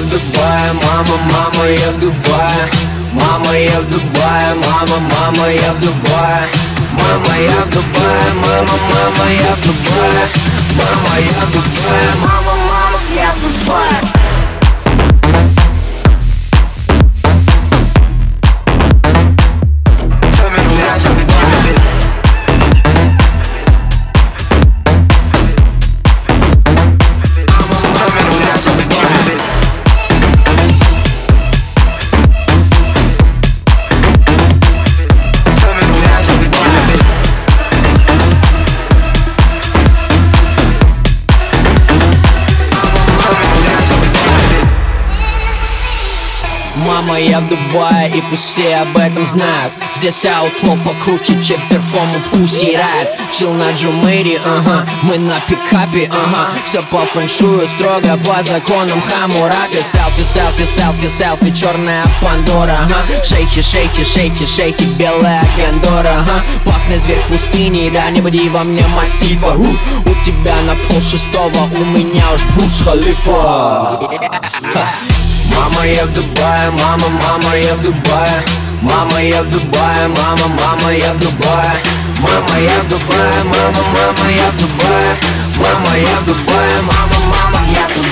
в Дубае, мама, мама, я в Дубае. Мама, я в Дубае, мама, мама, я в Дубае. Мама, я в Дубае, мама, мама, я в Дубае. Мама, я в Дубае, мама, мама, я в Дубае. Мама, я в Дубае, и пусть все об этом знают. Здесь аутло покруче, чем перформу Pussy Riot. Чил на Джумейре, ага, мы на пикапе, ага. Все по фэншую, строго по законам Хаммурапи. Селфи, селфи, селфи, селфи, черная Пандора, ага. Шейки, шейки, шейки, шейки, белая Гандора, ага. Пасный зверь в пустыне, да не буди во мне мастифа. У тебя на полшестого, у меня уж Бурдж-Халифа. Мама, я в Дубае, мама, мама, я в Дубае. Мама, я в Дубае, мама, мама, я в Дубае. Мама, я в Дубае, мама, мама, я в Дубае. Мама, я в Дубае, мама, мама, я в Дубае.